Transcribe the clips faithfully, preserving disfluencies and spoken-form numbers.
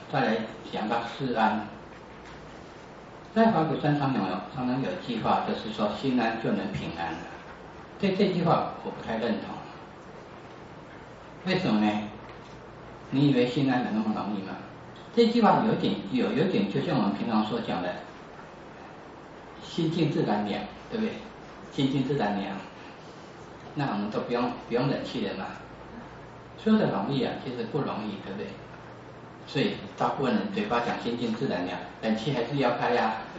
再来讲到四安。在法鼓山常常有常常有一句话，就是说心安就能平安了。对这句话我不太认同。为什么呢？你以为心安有那么容易吗？这句话有点有有点就像我们平常所讲的心静自然凉，对不对？心静自然凉，那我们都不用不用冷气了嘛。说的容易啊，其实不容易，对不对？所以大部分人嘴巴讲心静自然凉，冷气还是要开呀、啊。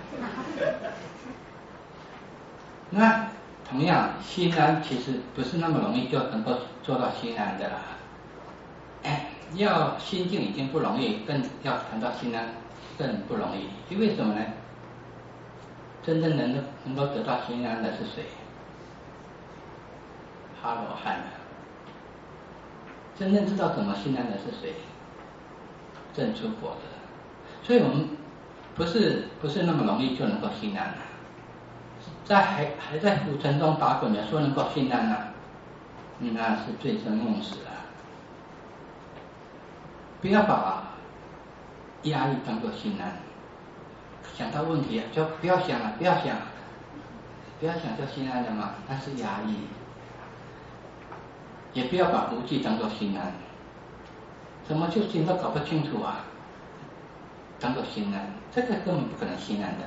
那同样，心安其实不是那么容易就能够做到心安的啦。哎，要心静已经不容易，更要谈到心安更不容易。因为什么呢？真正能能够得到心安的是谁？阿罗汉啊。真正知道怎么心安的是谁？证出果的。所以我们不是不是那么容易就能够心安了。在还还在浮沉中打滚的说能够心安啊，那是醉生梦死啊！不要把压抑当作心安，想到问题就不要想了，不要想，不要想就心安了嘛，那是压抑。也不要把无记当作心安，怎么就心都搞不清楚啊？当作心安，这个根本不可能心安的。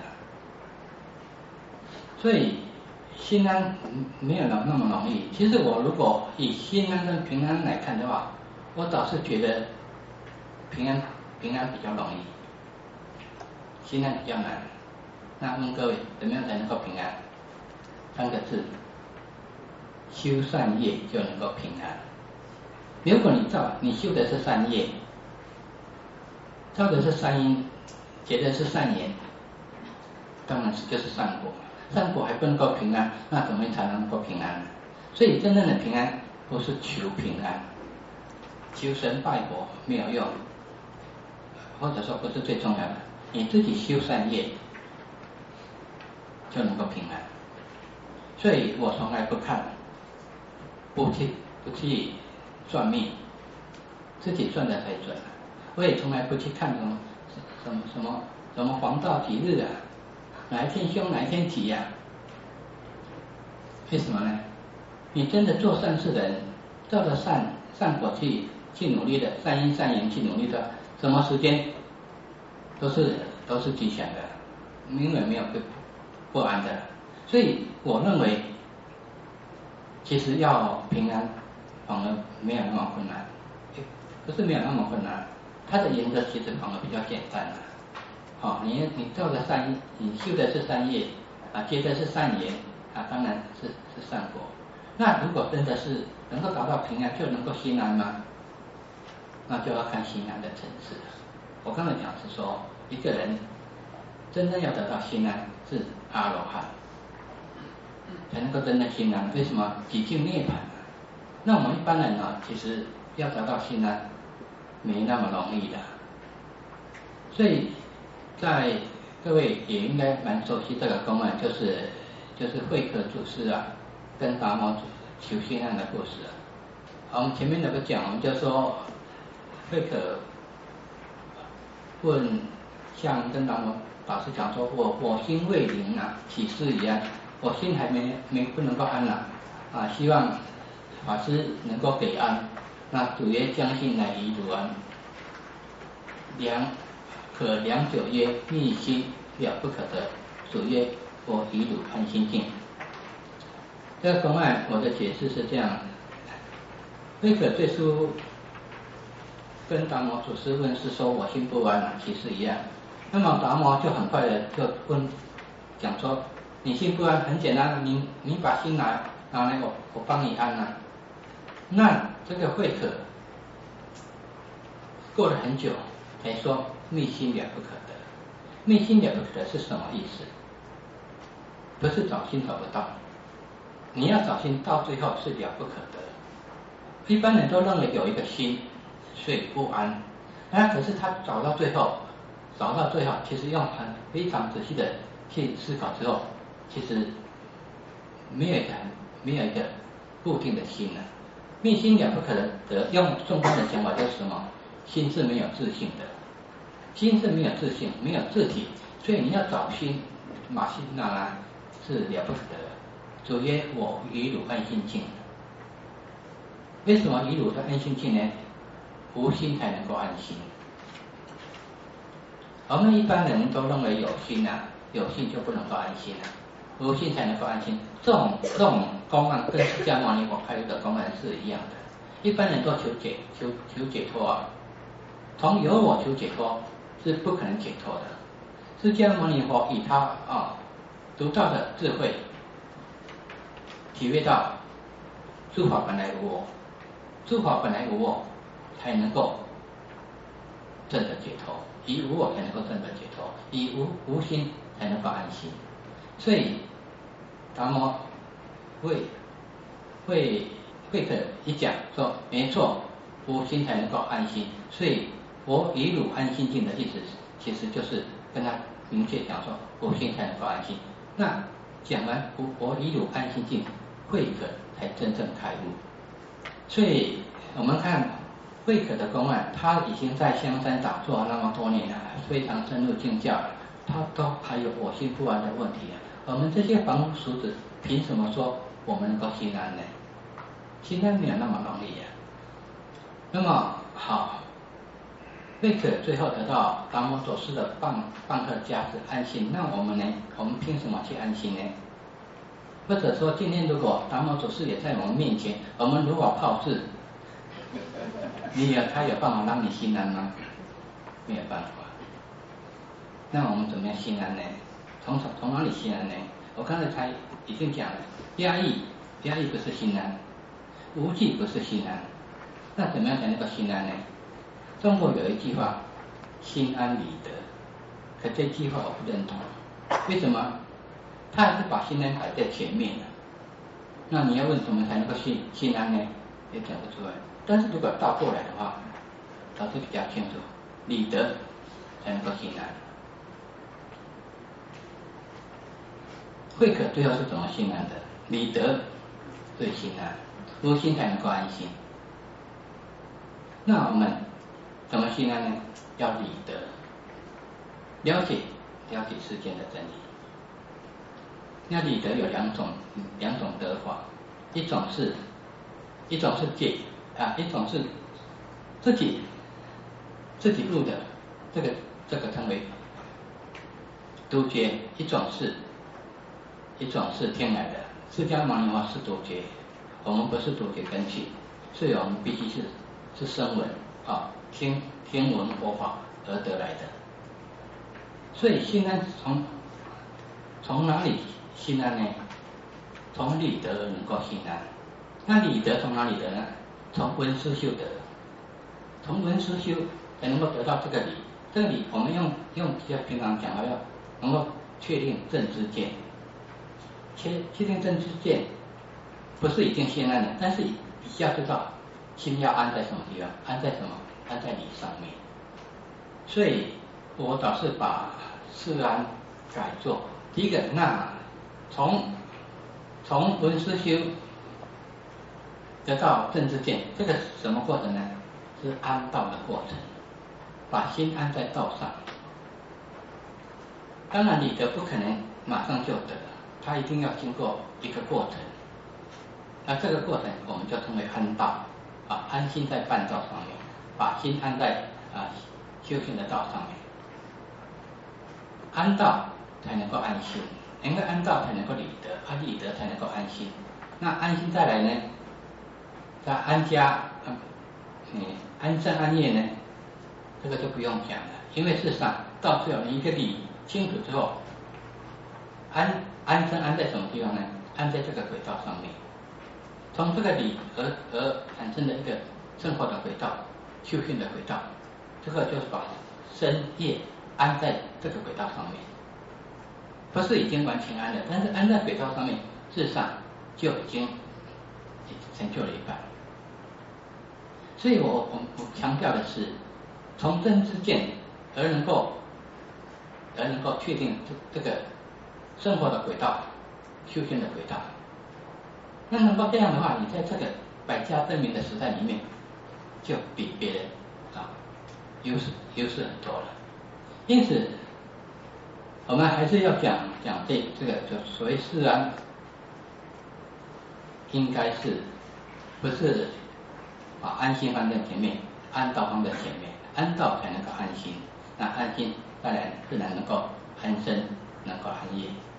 所以心安没有那么容易。其实我如果以心安跟平安来看的话，我倒是觉得平安平安比较容易，心安比较难。那问各位，怎么样才能够平安？三个字：修善业就能够平安。如果你造你修的是善业，造的是善因，结的是善言，当然是就是善果。善果还不能够平安，那怎么才能够平安呢？所以真正的平安不是求平安，求神拜佛没有用，或者说不是最重要的，你自己修善业就能够平安。所以我从来不看，不去不去算命，自己算的才准。我也从来不去看什么什么什么什么黄道吉日啊，哪一天凶哪一天吉呀、啊？为什么呢？你真的做善事的人，照着善善果去去努力的，善因善言去努力的，什么时间都是都是吉祥的，永远没有不不安的。所以我认为，其实要平安，反而没有那么困难，不是没有那么困难，它的原则其实反而比较简单了。好、哦，你你照着善因，你修的是善业啊，接的是善言啊，当然是是善果。那如果真的是能够达到平安，就能够心安吗？那就要看心安的层次了。我刚才讲是说，一个人真正要得到心安是阿罗汉，才能够真正心安。为什么？几境涅槃。那我们一般人呢，其实要得到心安，没那么容易的。所以，在各位也应该蛮熟悉这个公案，就是就是慧可祖师啊，跟达摩求心安的故事啊。我们前面那个讲，我们就说慧可问像跟达摩法师讲说，我我心未宁啊，起誓已安，我心还没没不能够安了啊，希望法师能够给安。那主曰：将心乃移如安。良可良久曰：密心了不可得。主曰：我以汝安心境。这个公案我的解释是这样：慧可最初跟达摩祖师问是说我心不安啊，其实一样。那么达摩就很快的就问讲说，你心不安很简单，你你把心拿拿来我我帮你安啊。那这个慧可过了很久才说密心了不可得。密心了不可得是什么意思？不是找心找不到，你要找心到最后是了不可得。一般人都认为有一个心，所以不安。那可是他找到最后，找到最后，其实用很非常仔细的去思考之后，其实没有一个没有一个固定的心了、啊。密心了不可得，用中观的讲法就是什么？心是没有自性的。 心是没有自性，没有自体，所以你要找心，马心那来是了不得。主曰：我与汝安心境。为什么与汝的安心境呢？无心才能够安心。我们一般人都认为有心啊，有心就不能够安心啊，无心才能够安心。这种这种公案跟释迦牟尼佛开的公案是一样的。一般人都求解求求解脱啊，从有我求解脱是不可能解脱的。释迦牟尼佛以他啊独到的智慧，体会到诸法本来无我，诸法本来无我，才能够证得解脱。以无我才能够证得解脱，以无无心才能够安心。所以达摩会会会可一讲说，没错，无心才能够安心。所以我与汝安心境的意思，其实就是跟他明确讲说，无心才能够安心。那讲完我与汝安心境，慧可才真正开悟。所以我们看慧可的公案，他已经在香山打坐那么多年了，非常深入境教了，他都还有我心不安的问题啊。我们这些凡夫俗子，凭什么说我们能够心安呢？心安没有那么容易啊。那么好，慧可最后得到达摩祖师的棒棒喝加持安心，那我们呢？我们凭什么去安心呢？或者说，今天如果达摩祖师也在我们面前，我们如果炮制，你有他有办法让你心安吗？没有办法。那我们怎么样心安呢？从从哪里心安呢？我刚才才已经讲了，压抑，压抑不是心安，无记不是心安。那怎么样才能够心安呢？中国有一句话，心安理得，可这句话我不认同。为什么？他还是把心安摆在前面的。那你要问怎么才能够心心安呢？也讲不出来。但是如果倒过来的话，倒是比较清楚，理得才能够心安。慧可最后是怎么心安的？理得最心安，无心才能够安心。那我们怎么心安呢？要理得，了解了解世间的真理。那理得有两种两种得法，一种是一种是解啊，一种是自己自己悟的，这个这个称为独觉；一种是一种是天来的。释迦牟尼佛是独觉，我们不是独觉根器，所以我们必须是是声闻啊，听听闻佛法而得来的。所以心安从从哪里心安呢？从理得而能够心安。那理得从哪里得呢？从闻思修得，从闻思修才能够得到这个理。这个理我们用用比较平常讲话，要能够确定正知见。确确定正知见，不是已经心安了，但是比较知道心要安在什么地方，安在什么？安在理上面。所以我倒是把四安改作第一个，那从从闻思修得到正知见，这个什么过程呢？是安道的过程，把心安在道上。当然理得不可能马上就得，它一定要经过一个过程。那这个过程我们就称为安道啊，安心在半道上面，把心安在啊修行的道上面。安道才能够安心，能够安道才能够理得，啊理得才能够安心。那安心再来呢？在安家，嗯，安身安业呢？这个就不用讲了，因为事实上到最后你一个理清楚之后，安安身安在什么地方呢？安在这个轨道上面。从这个理而而产生的一个生活的轨道、修行的轨道，这个就是把身业安在这个轨道上面，不是已经完全安了，但是安在轨道上面，事实上就已经成就了一半。所以我我我强调的是，从真知见而能够而能够确定这这个生活的轨道、修行的轨道。那能够这样的话，你在这个百家争鸣的时代里面，就比别人啊优势优势很多了。 因此，我们还是要讲讲这这个就所谓释安，应该是不是把安心放在前面，安道放在前面，安道才能够安心，那安心当然自然能够安身，能够安业。